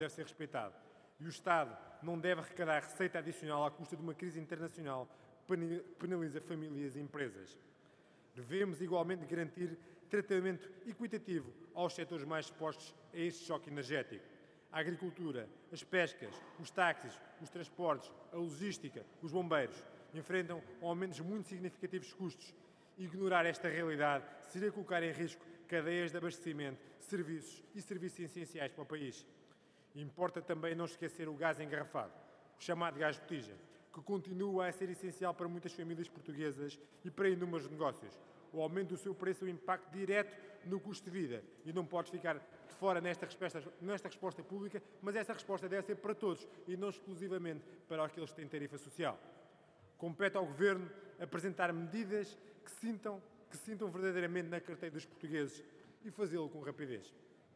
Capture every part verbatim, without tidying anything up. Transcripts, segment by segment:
deve ser respeitado. E o Estado não deve arrecadar receita adicional à custa de uma crise internacional que penaliza famílias e empresas. Devemos igualmente garantir tratamento equitativo aos setores mais expostos a este choque energético. A agricultura, as pescas, os táxis, os transportes, a logística, os bombeiros enfrentam aumentos muito significativos de custos. Ignorar esta realidade seria colocar em risco cadeias de abastecimento, serviços e serviços essenciais para o país. Importa também não esquecer o gás engarrafado, o chamado gás botija, que continua a ser essencial para muitas famílias portuguesas e para inúmeros negócios. O aumento do seu preço tem um impacto direto no custo de vida e não pode ficar de fora nesta resposta, nesta resposta pública, mas essa resposta deve ser para todos e não exclusivamente para aqueles que têm tarifa social. Compete ao Governo apresentar medidas que sintam, que sintam verdadeiramente na carteira dos portugueses e fazê-lo com rapidez.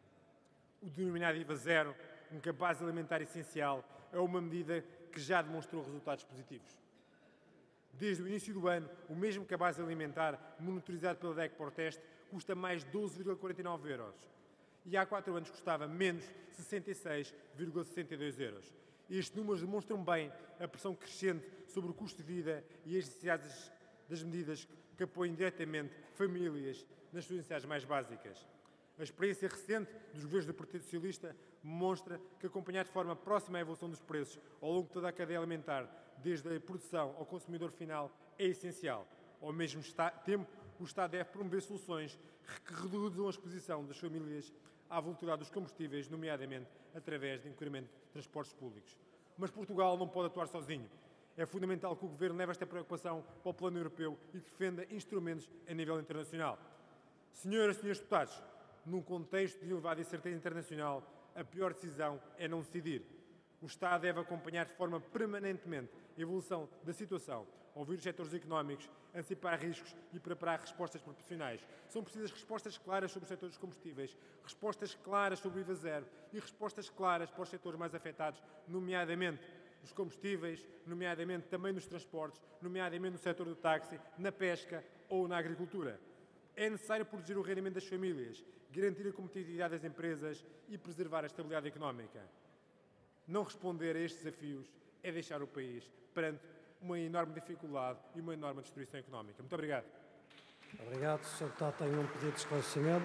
O denominado I V A zero, um cabaz alimentar essencial, é uma medida que já demonstrou resultados positivos. Desde o início do ano, o mesmo cabaz alimentar, monitorizado pela D E C Proteste, custa mais doze vírgula quarenta e nove euros. E há quatro anos custava menos sessenta e seis vírgula sessenta e dois euros. Estes números demonstram bem a pressão crescente sobre o custo de vida e as necessidades das medidas que apoiam diretamente famílias nas suas necessidades mais básicas. A experiência recente dos governos do Partido Socialista mostra que acompanhar de forma próxima a evolução dos preços ao longo de toda a cadeia alimentar, desde a produção ao consumidor final, é essencial. Ao mesmo tempo, o Estado deve promover soluções que reduzam a exposição das famílias à volatilidade dos combustíveis, nomeadamente através de incremento de transportes públicos. Mas Portugal não pode atuar sozinho. É fundamental que o Governo leve esta preocupação para o plano europeu e defenda instrumentos a nível internacional. Senhoras e senhores deputados, num contexto de elevada incerteza internacional, a pior decisão é não decidir. O Estado deve acompanhar de forma permanentemente a evolução da situação, ouvir os setores económicos, antecipar riscos e preparar respostas proporcionais. São precisas respostas claras sobre o setor dos combustíveis, respostas claras sobre o I V A zero e respostas claras para os setores mais afetados, nomeadamente nos combustíveis, nomeadamente também nos transportes, nomeadamente no setor do táxi, na pesca ou na agricultura. É necessário proteger o rendimento das famílias, garantir a competitividade das empresas e preservar a estabilidade económica. Não responder a estes desafios é deixar o país perante uma enorme dificuldade e uma enorme destruição económica. Muito obrigado. Obrigado. O senhor Deputado tem um pedido de esclarecimento.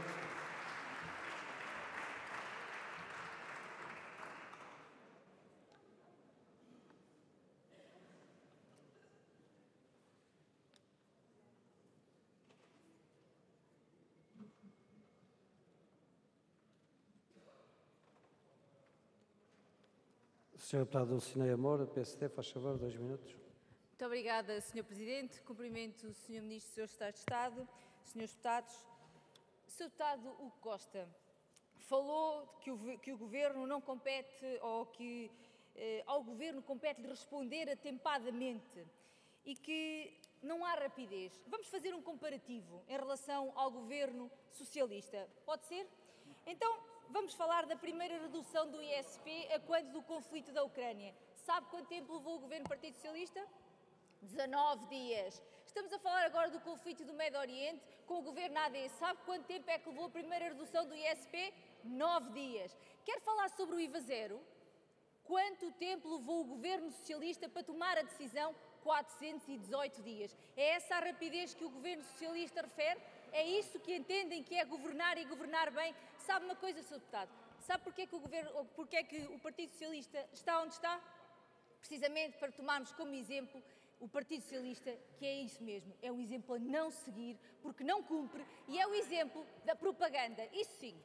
senhor Deputado Dulcinea Moura, P S D, faz favor, dois minutos. Muito obrigada, senhor Presidente. Cumprimento o senhor Ministro e senhor Secretário de Estado, senhores Deputados. senhor Deputado Hugo Costa falou que o, que o Governo não compete, ou que eh, ao Governo compete-lhe responder atempadamente e que não há rapidez. Vamos fazer um comparativo em relação ao Governo Socialista. Pode ser? Então, vamos falar da primeira redução do I S P a quando do conflito da Ucrânia. Sabe quanto tempo levou o Governo do Partido Socialista? dezanove dias. Estamos a falar agora do conflito do Médio Oriente com o Governo A D. Sabe quanto tempo é que levou a primeira redução do I S P? nove dias. Quer falar sobre o I V A zero? Quanto tempo levou o Governo Socialista para tomar a decisão? quatrocentos e dezoito dias. É essa a rapidez que o Governo Socialista refere? É isso que entendem que é governar e governar bem? Sabe uma coisa, senhor Deputado? Sabe porquê que o, governo, porquê que o Partido Socialista está onde está? Precisamente para tomarmos como exemplo o Partido Socialista, que é isso mesmo, é um exemplo a não seguir, porque não cumpre, e é o exemplo da propaganda, isso sim.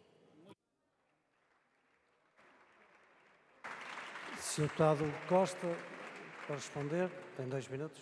senhor Deputado Costa, para responder, tem dois minutos.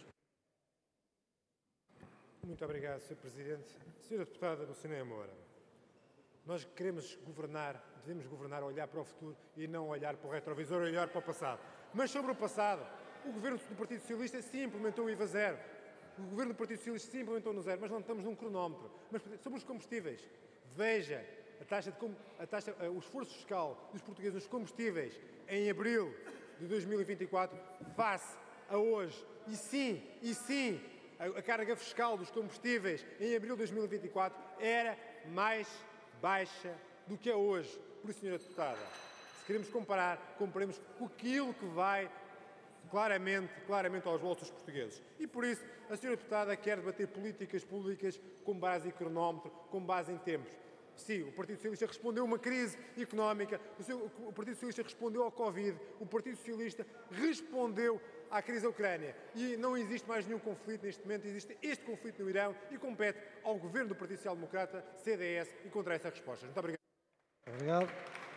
Muito obrigado, senhor Presidente. senhora Deputada Dulcinea Moura, nós queremos governar, devemos governar, olhar para o futuro e não olhar para o retrovisor, olhar para o passado. Mas sobre o passado, o Governo do Partido Socialista sim implementou o I V A zero. O Governo do Partido Socialista sim implementou no zero, mas não estamos num cronómetro. Mas sobre os combustíveis, veja a taxa de, a taxa, o esforço fiscal dos portugueses nos combustíveis em abril de dois mil e vinte e quatro face a hoje. E sim, e sim, a, a carga fiscal dos combustíveis em abril de dois mil e vinte e quatro era mais baixa do que é hoje. Por isso, senhora Deputada, Se queremos comparar, comparemos com aquilo que vai claramente, claramente aos bolsos dos portugueses. E por isso a senhora deputada quer debater políticas públicas com base em cronómetro, com base em tempos. Sim, o Partido Socialista respondeu a uma crise económica, o, seu, o Partido Socialista respondeu ao Covid, o Partido Socialista respondeu à crise da Ucrânia. E não existe mais nenhum conflito neste momento, existe este conflito no Irão e compete ao Governo do Partido Social Democrata, C D S, encontrar essas respostas. Muito obrigado. Obrigado.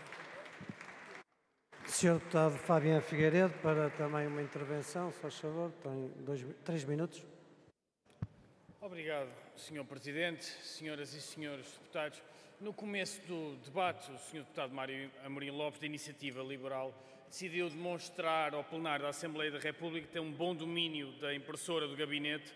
senhor Deputado Fabiano Figueiredo, para também uma intervenção, se faz favor, tem dois, três minutos. Obrigado, senhor Presidente, senhoras e senhores deputados. No começo do debate, o senhor Deputado Mário Amorim Lopes, da Iniciativa Liberal, decidiu demonstrar ao plenário da Assembleia da República que tem um bom domínio da impressora do gabinete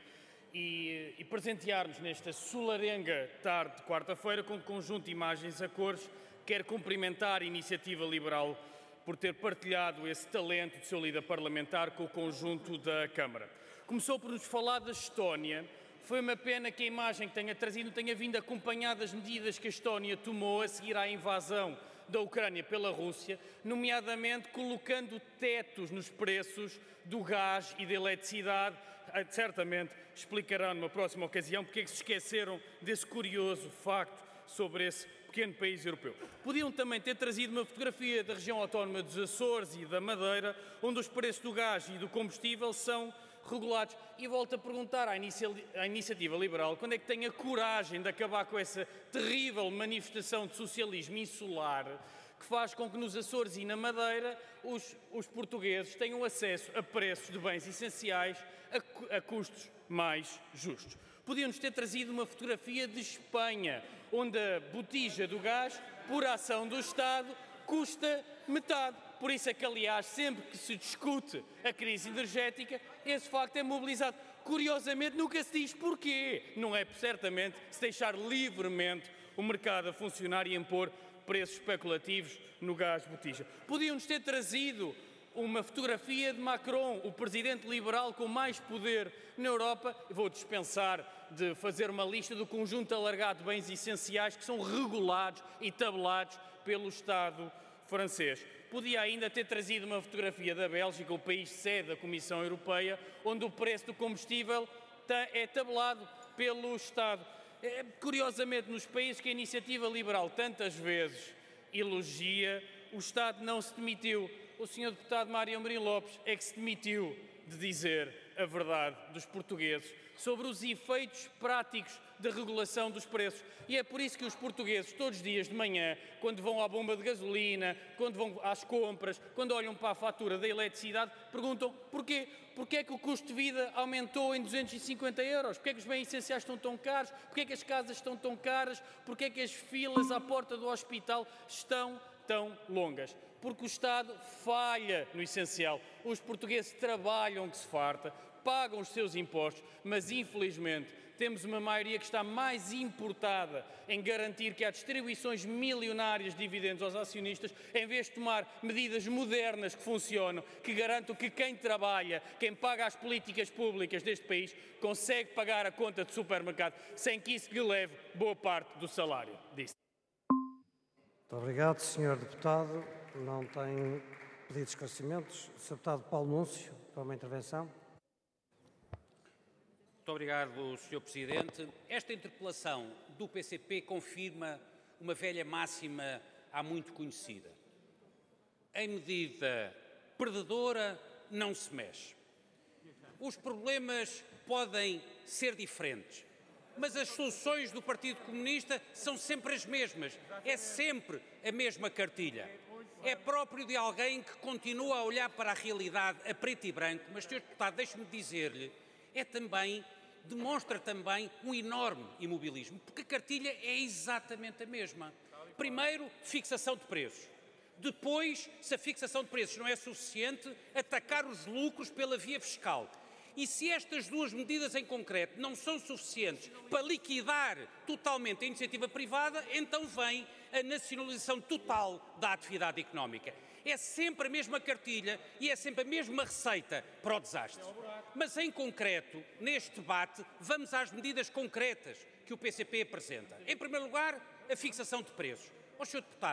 e, e presentear-nos nesta solarenga tarde de quarta-feira com um conjunto de imagens a cores. Quero cumprimentar a Iniciativa Liberal por ter partilhado esse talento de seu líder parlamentar com o conjunto da Câmara. Começou por nos falar da Estónia. Foi uma pena que a imagem que tenha trazido tenha vindo acompanhada das medidas que a Estónia tomou a seguir à invasão da Ucrânia pela Rússia, nomeadamente colocando tetos nos preços do gás e da eletricidade. Certamente explicarão numa próxima ocasião porque é que se esqueceram desse curioso facto sobre esse pequeno país europeu. Podiam também ter trazido uma fotografia da região autónoma dos Açores e da Madeira, onde os preços do gás e do combustível são regulados. E volto a perguntar à, inicia à Iniciativa Liberal quando é que tem a coragem de acabar com essa terrível manifestação de socialismo insular que faz com que nos Açores e na Madeira os, os portugueses tenham acesso a preços de bens essenciais a, a custos mais justos. Podiam-nos ter trazido uma fotografia de Espanha, onde a botija do gás, por ação do Estado, custa metade. Por isso é que, aliás, sempre que se discute a crise energética, esse facto é mobilizado. Curiosamente, nunca se diz porquê. Não é, certamente, se deixar livremente o mercado a funcionar e impor preços especulativos no gás botija. Podiam-nos ter trazido uma fotografia de Macron, o presidente liberal com mais poder na Europa. Vou dispensar de fazer uma lista do conjunto alargado de bens essenciais que são regulados e tabelados pelo Estado francês. Podia ainda ter trazido uma fotografia da Bélgica, o país sede da Comissão Europeia, onde o preço do combustível é tabelado pelo Estado. É, curiosamente, nos países que a Iniciativa Liberal tantas vezes elogia, o Estado não se demitiu. O senhor Deputado Mário Amorim Lopes é que se demitiu de dizer a verdade dos portugueses sobre os efeitos práticos da regulação dos preços. E é por isso que os portugueses, todos os dias de manhã, quando vão à bomba de gasolina, quando vão às compras, quando olham para a fatura da eletricidade, perguntam porquê? Porquê é que o custo de vida aumentou em duzentos e cinquenta euros? Porquê é que os bens essenciais estão tão caros? Porquê é que as casas estão tão caras? Porquê é que as filas à porta do hospital estão tão longas? Porque o Estado falha no essencial. Os portugueses trabalham que se farta, pagam os seus impostos, mas infelizmente temos uma maioria que está mais importada em garantir que há distribuições milionárias de dividendos aos acionistas, em vez de tomar medidas modernas que funcionam, que garantam que quem trabalha, quem paga as políticas públicas deste país, consegue pagar a conta de supermercado sem que isso lhe leve boa parte do salário disso. Muito obrigado, senhor Deputado. Não tem pedido de esclarecimentos. O senhor Deputado Paulo Núncio, para uma intervenção. Muito obrigado, senhor Presidente. Esta interpelação do P C P confirma uma velha máxima há muito conhecida. Em medida perdedora, não se mexe. Os problemas podem ser diferentes, mas as soluções do Partido Comunista são sempre as mesmas. É sempre a mesma cartilha. É próprio de alguém que continua a olhar para a realidade a preto e branco, mas, senhor Deputado, deixe-me dizer-lhe, é também, demonstra também um enorme imobilismo, porque a cartilha é exatamente a mesma. Primeiro, fixação de preços. Depois, se a fixação de preços não é suficiente, atacar os lucros pela via fiscal. E se estas duas medidas em concreto não são suficientes para liquidar totalmente a iniciativa privada, então vem a nacionalização total da atividade económica. É sempre a mesma cartilha e é sempre a mesma receita para o desastre. Mas, em concreto, neste debate, vamos às medidas concretas que o P C P apresenta. Em primeiro lugar, a fixação de preços. Ó, senhor Deputado,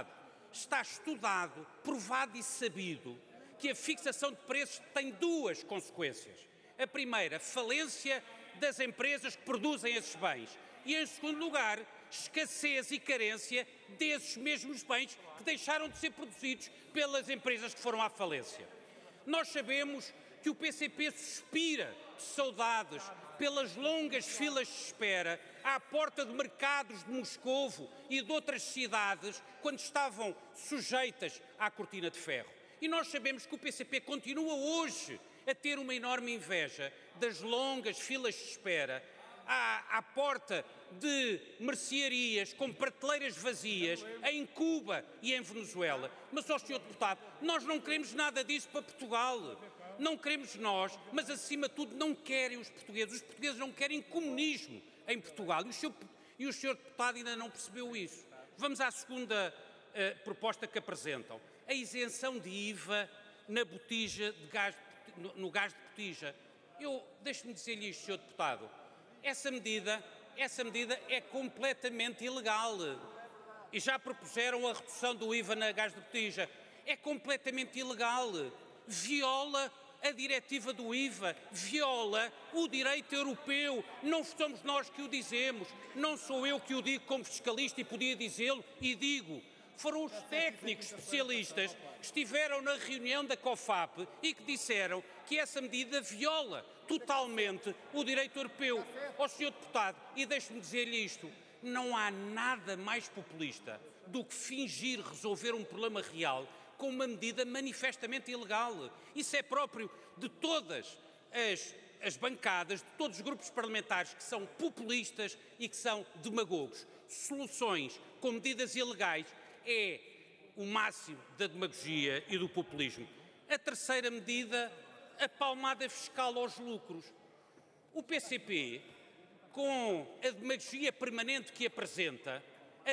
está estudado, provado e sabido que a fixação de preços tem duas consequências. A primeira, falência das empresas que produzem esses bens. E, em segundo lugar, escassez e carência desses mesmos bens que deixaram de ser produzidos pelas empresas que foram à falência. Nós sabemos que o P C P suspira de saudades pelas longas filas de espera à porta de mercados de Moscovo e de outras cidades quando estavam sujeitas à cortina de ferro. E nós sabemos que o P C P continua hoje a ter uma enorme inveja das longas filas de espera à, à porta de mercearias com prateleiras vazias em Cuba e em Venezuela. Mas, ó senhor Deputado, nós não queremos nada disso para Portugal. Não queremos nós, mas acima de tudo não querem os portugueses. Os portugueses não querem comunismo em Portugal. E o senhor, e o senhor Deputado ainda não percebeu isso. Vamos à segunda uh, proposta que apresentam. A isenção de I V A na botija de gás, no, no gás de botija. Eu, deixe-me dizer-lhe isto, senhor Deputado. Essa medida, essa medida é completamente ilegal. E já propuseram a redução do I V A na gás de botija. É completamente ilegal. Viola a diretiva do I V A, viola o direito europeu. Não somos nós que o dizemos, não sou eu que o digo como fiscalista e podia dizê-lo, e digo. Foram os técnicos especialistas que estiveram na reunião da COFAP e que disseram que essa medida viola totalmente o direito europeu. Ó senhor Deputado, e deixe-me dizer-lhe isto, não há nada mais populista do que fingir resolver um problema real com uma medida manifestamente ilegal. Isso é próprio de todas as, as bancadas, de todos os grupos parlamentares que são populistas e que são demagogos. Soluções com medidas ilegais é o máximo da demagogia e do populismo. A terceira medida, a palmada fiscal aos lucros. O P C P, com a demagogia permanente que apresenta,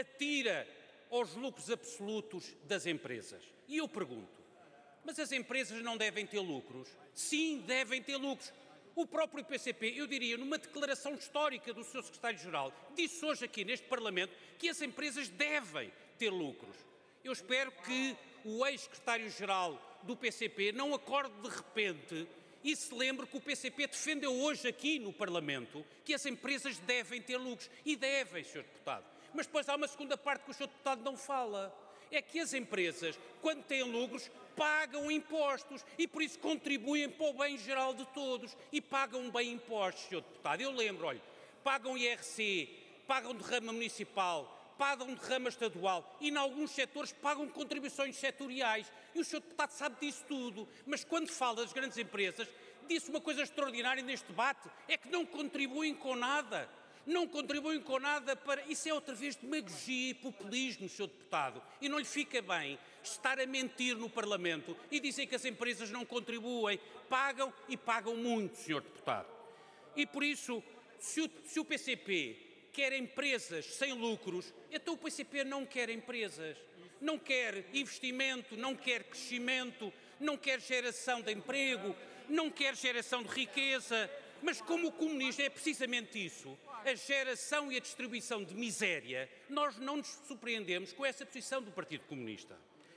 atira aos lucros absolutos das empresas. E eu pergunto, mas as empresas não devem ter lucros? Sim, devem ter lucros. O próprio P C P, eu diria, numa declaração histórica do seu secretário-geral, disse hoje aqui neste Parlamento que as empresas devem ter lucros. Eu espero que o ex-secretário-geral do P C P não acorde de repente e se lembre que o P C P defendeu hoje aqui no Parlamento que as empresas devem ter lucros. E devem, senhor Deputado. Mas depois há uma segunda parte que o senhor Deputado não fala. É que as empresas, quando têm lucros, pagam impostos e por isso contribuem para o bem geral de todos e pagam bem impostos, senhor Deputado. Eu lembro, olha, pagam I R C, pagam derrama municipal, pagam derrama estadual e, em alguns setores, pagam contribuições setoriais. E o senhor Deputado sabe disso tudo. Mas quando fala das grandes empresas, disse uma coisa extraordinária neste debate, é que não contribuem com nada. Não contribuem com nada para... Isso é outra vez demagogia e populismo, senhor Deputado. E não lhe fica bem estar a mentir no Parlamento e dizer que as empresas não contribuem. Pagam e pagam muito, senhor Deputado. E por isso, se o, se o P C P quer empresas sem lucros, então o P C P não quer empresas. Não quer investimento, não quer crescimento, não quer geração de emprego, não quer geração de riqueza. Mas como o comunismo é precisamente isso, a geração e a distribuição de miséria, nós não nos surpreendemos com essa posição do Partido Comunista.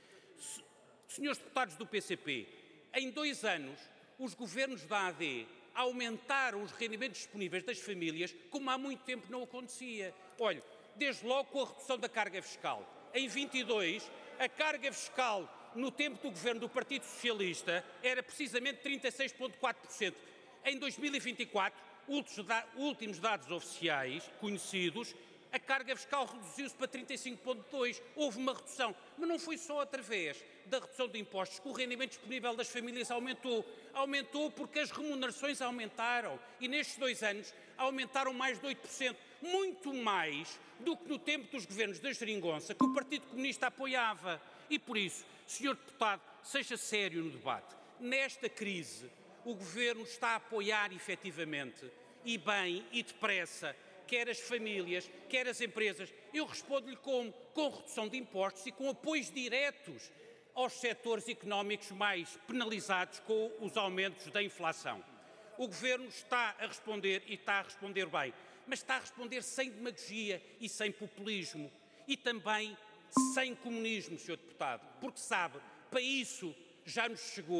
Senhores deputados do P C P, em dois anos, os governos da A D aumentaram os rendimentos disponíveis das famílias como há muito tempo não acontecia. Olha, desde logo com a redução da carga fiscal. Em vinte e dois, a carga fiscal no tempo do governo do Partido Socialista era precisamente trinta e seis vírgula quatro por cento. Em dois mil e vinte e quatro, últimos dados oficiais conhecidos, a carga fiscal reduziu-se para trinta e cinco vírgula dois por cento. Houve uma redução, mas não foi só através da redução de impostos que o rendimento disponível das famílias aumentou. Aumentou porque as remunerações aumentaram e nestes dois anos aumentaram mais de oito por cento. Muito mais do que no tempo dos governos da Geringonça, que o Partido Comunista apoiava. E por isso, senhor deputado, seja sério no debate. Nesta crise, o Governo está a apoiar efetivamente, e bem, e depressa, quer as famílias, quer as empresas. Eu respondo-lhe como? Com redução de impostos e com apoios diretos aos setores económicos mais penalizados com os aumentos da inflação. O Governo está a responder e está a responder bem, mas está a responder sem demagogia e sem populismo e também sem comunismo, senhor Deputado. Deputado, porque sabe, para isso já nos chegou